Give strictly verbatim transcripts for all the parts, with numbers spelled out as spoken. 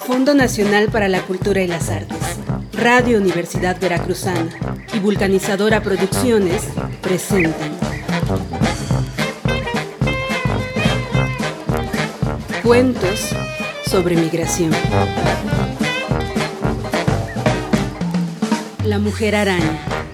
Fondo Nacional para la Cultura y las Artes, Radio Universidad Veracruzana y Vulcanizadora Producciones presentan Cuentos sobre migración. La mujer araña.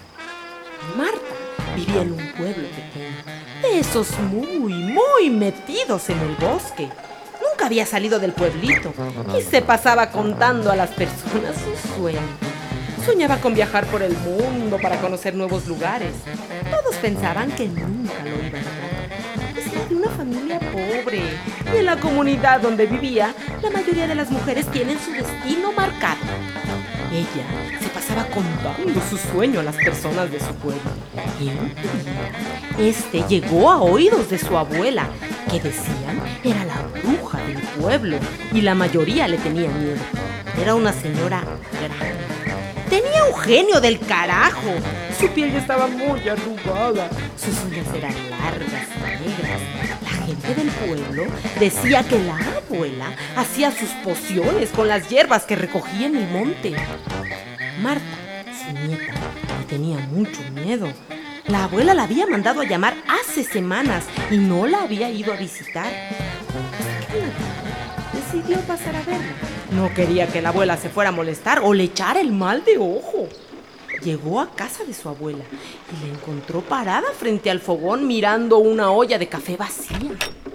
Marta vivía en un pueblo pequeño, de esos muy, muy metidos en el bosque. Nunca había salido del pueblito y se pasaba contando a las personas sus sueños. Soñaba con viajar por el mundo para conocer nuevos lugares. Todos pensaban que nunca lo iban a lograr. Pues era de una familia pobre y en la comunidad donde vivía, la mayoría de las mujeres tienen su destino marcado. Ella se pasaba contando su sueño a las personas de su pueblo. Y un día, este llegó a oídos de su abuela, que decían era la bruja del pueblo, y la mayoría le tenía miedo. Era una señora grande. Tenía un genio del carajo. Su piel estaba muy arrugada. Sus uñas eran largas y negras. La gente del pueblo decía que la abuela hacía sus pociones con las hierbas que recogía en el monte. Marta, su nieta, le tenía mucho miedo. La abuela la había mandado a llamar hace semanas y no la había ido a visitar. Hasta que una tarde decidió pasar a verla. No quería que la abuela se fuera a molestar o le echara el mal de ojo. Llegó a casa de su abuela y la encontró parada frente al fogón mirando una olla de café vacía.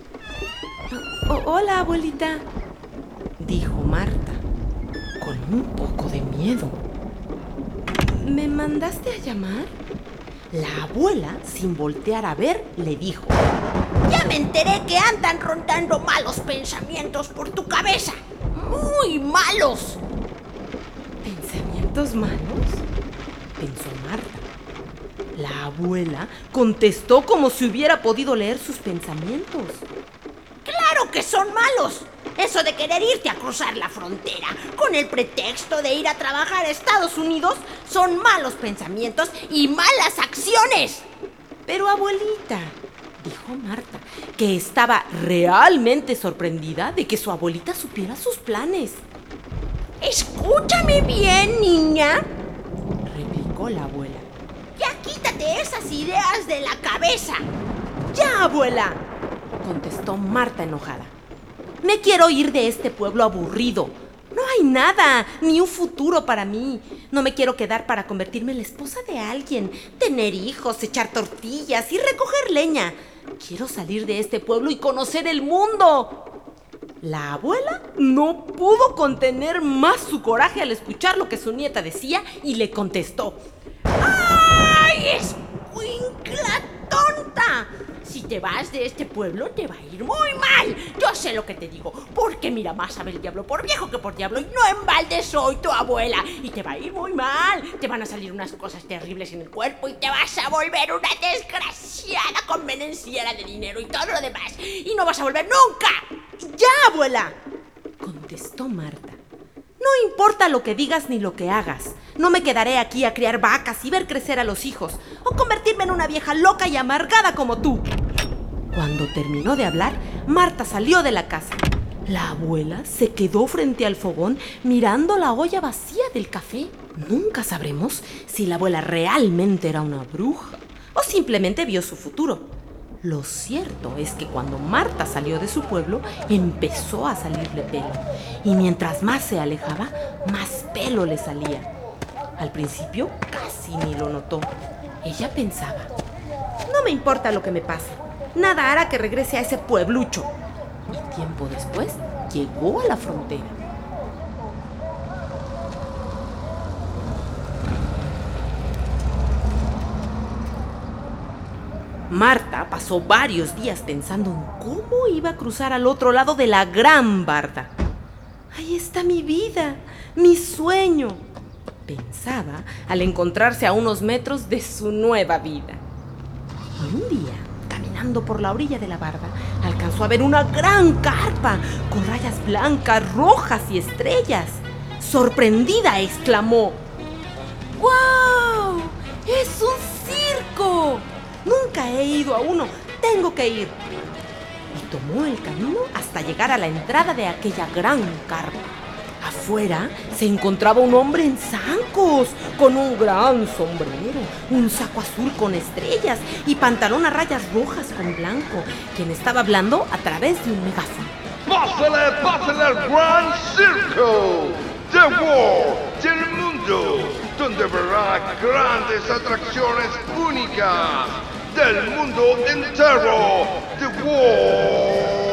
Oh, hola, abuelita, dijo Marta, con un poco de miedo. ¿Me mandaste a llamar? La abuela, sin voltear a ver, le dijo: Ya me enteré que andan rondando malos pensamientos por tu cabeza. ¡Muy malos! ¿Pensamientos malos?, pensó Marta. La abuela contestó como si hubiera podido leer sus pensamientos. ¡Claro que son malos! Eso de querer irte a cruzar la frontera con el pretexto de ir a trabajar a Estados Unidos son malos pensamientos y malas acciones. Pero abuelita, dijo Marta, que estaba realmente sorprendida de que su abuelita supiera sus planes. Escúchame bien, niña, replicó la abuela. Ya quítate esas ideas de la cabeza. Ya, abuela, contestó Marta enojada. Me quiero ir de este pueblo aburrido. No hay nada, ni un futuro para mí. No me quiero quedar para convertirme en la esposa de alguien, tener hijos, echar tortillas y recoger leña. Quiero salir de este pueblo y conocer el mundo. La abuela no pudo contener más su coraje al escuchar lo que su nieta decía y le contestó: ¡Ay, escuincla tonta! Si te vas de este pueblo te va a ir muy mal. Yo sé lo que te digo, porque mira, más sabe el diablo por viejo que por diablo, y no en balde soy tu abuela. Y te va a ir muy mal. Te van a salir unas cosas terribles en el cuerpo y te vas a volver una desgraciada convenenciera de dinero y todo lo demás. Y no vas a volver nunca. ¡Ya, abuela!, contestó Marta. No importa lo que digas ni lo que hagas. No me quedaré aquí a criar vacas y ver crecer a los hijos, o convertirme en una vieja loca y amargada como tú. Cuando terminó de hablar, Marta salió de la casa. La abuela se quedó frente al fogón mirando la olla vacía del café. Nunca sabremos si la abuela realmente era una bruja o simplemente vio su futuro. Lo cierto es que cuando Marta salió de su pueblo, empezó a salirle pelo. Y mientras más se alejaba, más pelo le salía. Al principio casi ni lo notó. Ella pensaba: no me importa lo que me pase. Nada hará que regrese a ese pueblucho. Y tiempo después llegó a la frontera. Marta pasó varios días pensando en cómo iba a cruzar al otro lado de la gran barda. Ahí está mi vida, mi sueño, pensaba al encontrarse a unos metros de su nueva vida. Y un día, caminando por la orilla de la barda, alcanzó a ver una gran carpa con rayas blancas, rojas y estrellas. Sorprendida, exclamó: ¡Guau! ¡Es un circo! Nunca he ido a uno, tengo que ir. Y tomó el camino hasta llegar a la entrada de aquella gran carpa. Afuera se encontraba un hombre en zancos, con un gran sombrero, un saco azul con estrellas y pantalón a rayas rojas con blanco, quien estaba hablando a través de un megáfono. ¡Pásale, pásale al gran circo de World del mundo, donde verá grandes atracciones únicas del mundo entero de World!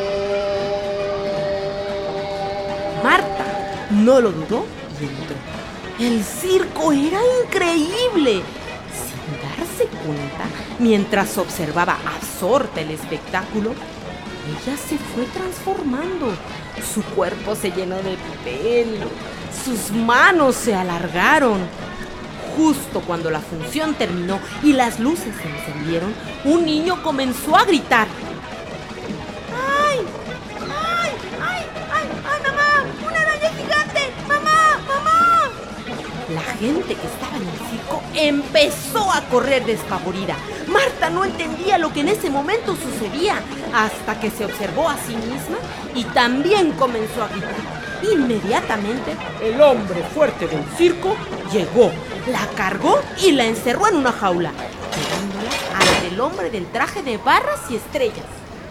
Marta no lo dudó y entró. El circo era increíble. Sin darse cuenta, mientras observaba absorta el espectáculo, ella se fue transformando. Su cuerpo se llenó de pelo, sus manos se alargaron. Justo cuando la función terminó y las luces se encendieron, un niño comenzó a gritar. ¡Ay! ¡Ay! ¡Ay! ¡Ay! ¡Ay, mamá! ¡Una araña gigante! ¡Mamá! ¡Mamá! La gente que estaba en el circo empezó a correr despavorida. Marta no entendía lo que en ese momento sucedía, hasta que se observó a sí misma y también comenzó a gritar. Inmediatamente, el hombre fuerte del circo llegó, la cargó y la encerró en una jaula, llevándola ante el hombre del traje de barras y estrellas.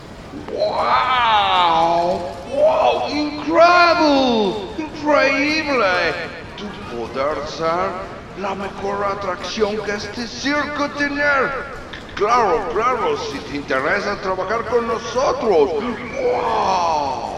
¡Wow! ¡Wow! ¡Increíble! ¡Increíble! Tu poder ser la mejor atracción que este circo tener. Claro, claro, si te interesa trabajar con nosotros. ¡Wow!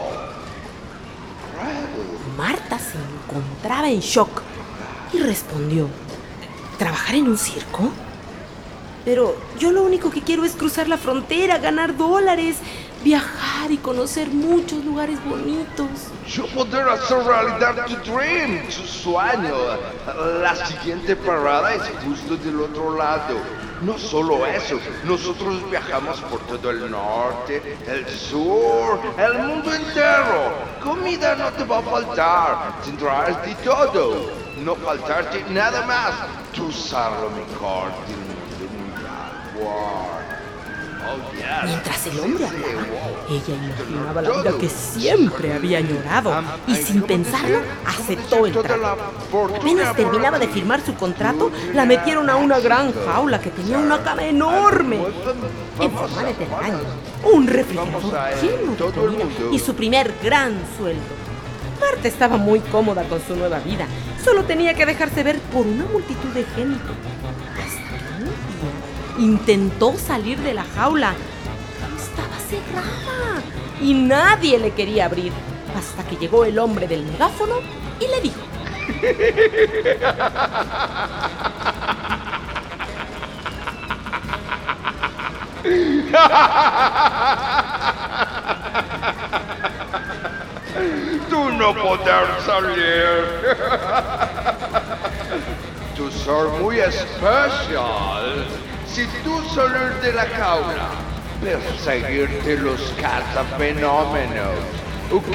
Marta se encontraba en shock y respondió: ¿trabajar en un circo? Pero yo lo único que quiero es cruzar la frontera, ganar dólares, viajar y conocer muchos lugares bonitos. Yo poder hacer realidad tu dream, tu sueño. La siguiente parada es justo del otro lado. No solo eso, nosotros viajamos por todo el norte, el sur, el mundo entero. Comida no te va a faltar, tendrás de todo. No faltarte nada más. Tú sabes lo mejor del mundo mundial. Wow. Oh, yes. Mientras el hombre hablaba, ella imaginaba la vida que siempre había añorado y sin pensarlo aceptó el trato. Apenas terminaba de firmar su contrato, la metieron a una gran jaula que tenía una cama enorme en forma de telaraña, un refrigerador lleno de comida y su primer gran sueldo. Marta estaba muy cómoda con su nueva vida, solo tenía que dejarse ver por una multitud de gente. Intentó salir de la jaula, pero estaba cerrada y nadie le quería abrir, hasta que llegó el hombre del megáfono y le dijo: Tú no podrás salir. Tú sos muy especial. Si tú salir de la jaula, perseguirte los cazafenómenos, ¿ok?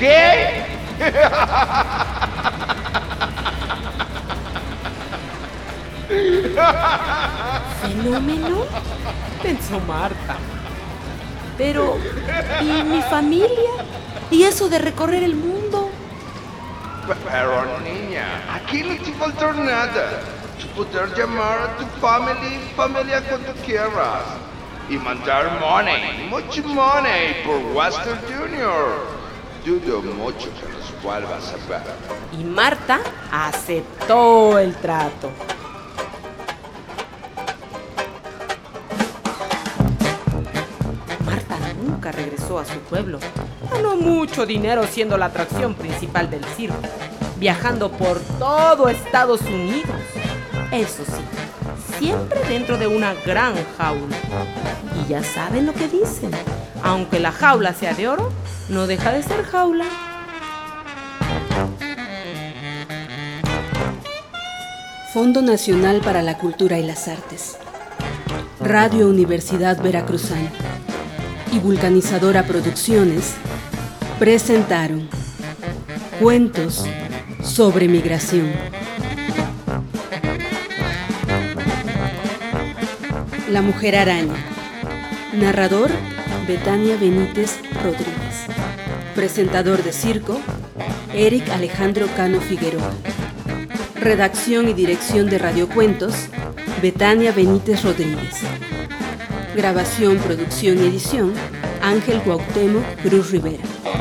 ¿Fenómeno? Pensó Marta. Pero, ¿y mi familia? ¿Y eso de recorrer el mundo? Pero niña, aquí no te falta nada. Tú poder llamar a tu familia, familia cuando quieras. Y mandar money, mucho money por Western Junior. Dudo mucho que los vuelvas a ver. Y Marta aceptó el trato. Marta nunca regresó a su pueblo. Ganó mucho dinero siendo la atracción principal del circo, viajando por todo Estados Unidos. Eso sí, siempre dentro de una gran jaula. Y ya saben lo que dicen: aunque la jaula sea de oro, no deja de ser jaula. Fondo Nacional para la Cultura y las Artes, Radio Universidad Veracruzana y Vulcanizadora Producciones presentaron Cuentos sobre Migración. La Mujer Araña. Narrador, Betania Benítez Rodríguez. Presentador de circo, Eric Alejandro Cano Figueroa. Redacción y dirección de Radiocuentos, Betania Benítez Rodríguez. Grabación, producción y edición, Ángel Cuauhtémoc Cruz Rivera.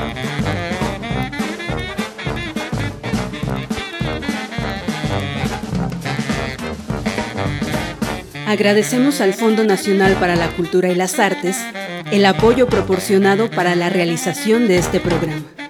Agradecemos al Fondo Nacional para la Cultura y las Artes el apoyo proporcionado para la realización de este programa.